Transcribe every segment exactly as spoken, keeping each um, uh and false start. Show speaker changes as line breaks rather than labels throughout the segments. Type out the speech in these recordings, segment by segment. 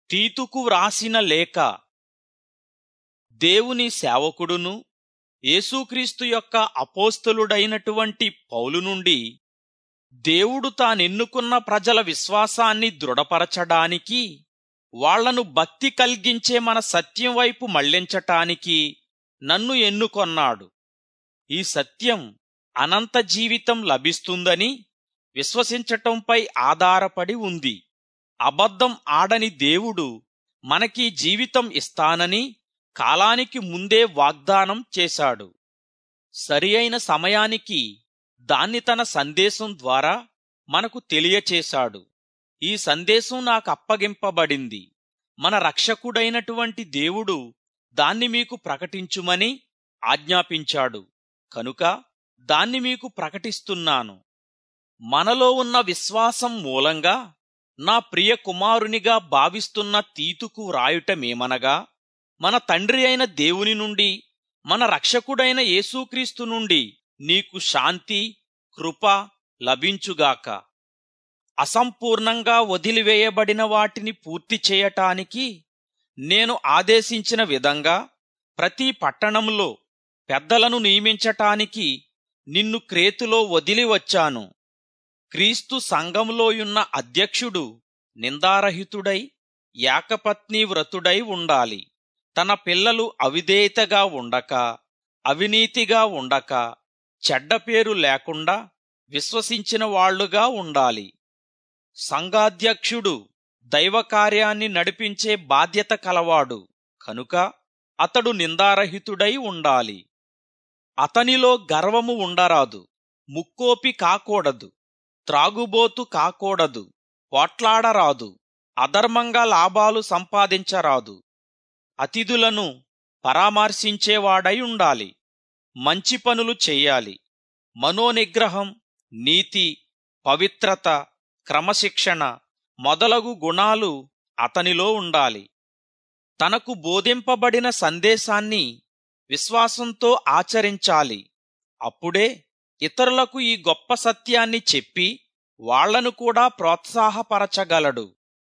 తీతుకు వ్రాసిన లేఖ. దేవుని సేవకుడును యేసుక్రీస్తు యొక్క అపోస్తలుడైనటువంటి పౌలు నుండి, దేవుడు తానెన్నుకున్న ప్రజల విశ్వాసాన్ని దృఢపరచడానికి, వాళ్లను భక్తి కల్గించే మన సత్యం వైపు మళ్లించటానికి నన్ను ఎన్నుకొన్నాడు. ఈ సత్యం అనంత జీవితం లభిస్తుందని విశ్వసించటంపై ఆధారపడి ఉంది. అబద్ధం ఆడని దేవుడు మనకీ జీవితం ఇస్తానని కాలానికి ముందే వాగ్దానం చేశాడు. సరి అయిన సమయానికి దాన్ని తన సందేశం ద్వారా మనకు తెలియచేశాడు. ఈ సందేశం నాకు అప్పగింపబడింది. మన రక్షకుడైనటువంటి దేవుడు దాన్ని మీకు ప్రకటించుమని ఆజ్ఞాపించాడు. కనుక దాన్ని మీకు ప్రకటిస్తున్నాను. మనలో ఉన్న విశ్వాసం మూలంగా నా ప్రియ కుమారునిగా భావిస్తున్న తీతుకు వ్రాయుటమేమనగా, మన తండ్రి అయిన దేవుని నుండి, మన రక్షకుడైన యేసుక్రీస్తు నుండి నీకు శాంతి, కృప లభించుగాక. అసంపూర్ణంగా వదిలివేయబడిన వాటిని పూర్తి చేయటానికి నేను ఆదేశించిన విధంగా ప్రతి పట్టణంలో పెద్దలను నియమించటానికి నిన్ను క్రేతులో వదిలి వచ్చాను. క్రీస్తు సంఘంలోయున్న అధ్యక్షుడు నిందారహితుడై ఏకపత్నీ వ్రతుడై ఉండాలి. తన పిల్లలు అవిధేయతగా ఉండక, అవినీతిగా ఉండక, చెడ్డ పేరు లేకుండా విశ్వసించిన వాళ్లుగా ఉండాలి. సంఘాధ్యక్షుడు దైవకార్యాన్ని నడిపించే బాధ్యత కలవాడు కనుక అతడు నిందారహితుడై ఉండాలి. అతనిలో గర్వము ఉండరాదు, ముక్కోపి కాకూడదు, త్రాగుబోతు కాకూడదు, పోట్లాడరాదు, అధర్మంగా లాభాలు సంపాదించరాదు, అతిథులను పరామర్శించేవాడై ఉండాలి, మంచి పనులు చెయ్యాలి. మనోనిగ్రహం, నీతి, పవిత్రత, క్రమశిక్షణ మొదలగు గుణాలు అతనిలో ఉండాలి. తనకు బోధింపబడిన సందేశాన్ని విశ్వాసంతో ఆచరించాలి. అప్పుడే ఇతరులకు ఈ గొప్ప సత్యాన్ని చెప్పి వాళ్లను కూడా ప్రోత్సాహపరచగలడు.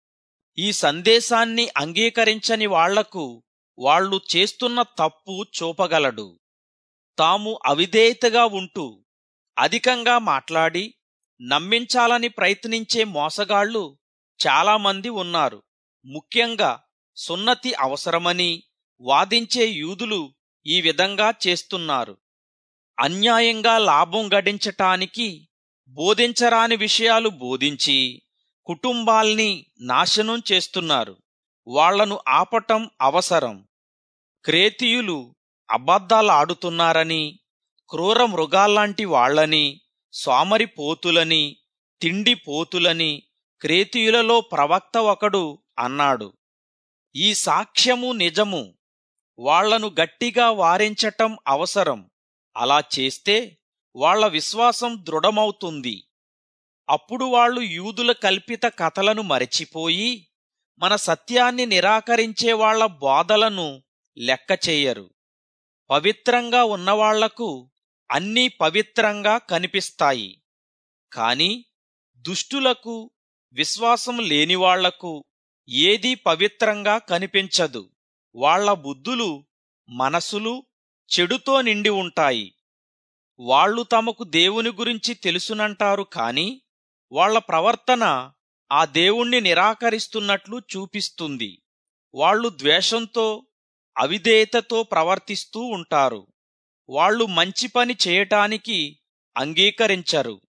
ఈ సందేశాన్ని అంగీకరించని వాళ్లకు వాళ్ళు చేస్తున్న తప్పు చూపగలడు. తాము అవిధేయతగా ఉంటూ అధికంగా మాట్లాడి నమ్మించాలని ప్రయత్నించే మోసగాళ్లు చాలామంది ఉన్నారు. ముఖ్యంగా సున్నతి అవసరమని వాదించే యూదులు ఈ విధంగా చేస్తున్నారు. అన్యాయంగా లాభం గడించటానికి బోధించరాని విషయాలు బోధించి కుటుంబాల్ని నాశనం చేస్తున్నారు. వాళ్లను ఆపటం అవసరం. క్రేతీయులు అబద్ధాలాడుతున్నారని, క్రూర మృగాల్లాంటి వాళ్లని, సోమరిపోతులని, తిండిపోతులని క్రేతీయులలో ప్రవక్త ఒకడు అన్నాడు. ఈ సాక్ష్యము నిజము. వాళ్లను గట్టిగా వారించటం అవసరం. అలా చేస్తే వాళ్ల విశ్వాసం దృఢమవుతుంది. అప్పుడు వాళ్ళు యూదుల కల్పిత కథలను మరచిపోయి మన సత్యాన్ని నిరాకరించే వాళ్ల బోధలను లెక్క చెయ్యరు. పవిత్రంగా ఉన్నవాళ్లకు అన్నీ పవిత్రంగా కనిపిస్తాయి. కాని దుష్టులకు, విశ్వాసం లేనివాళ్లకు ఏదీ పవిత్రంగా కనిపించదు. వాళ్ల బుద్ధులు, మనసులు చెడుతో నిండి ఉంటాయి. వాళ్ళు తమకు దేవుని గురించి తెలుసునంటారు కాని వాళ్ల ప్రవర్తన ఆ దేవుణ్ణి నిరాకరిస్తున్నట్లు చూపిస్తుంది. వాళ్ళు ద్వేషంతో, అవిధేయతతో ప్రవర్తిస్తూ ఉంటారు. వాళ్ళు మంచి పని చేయటానికి అంగీకరించరు.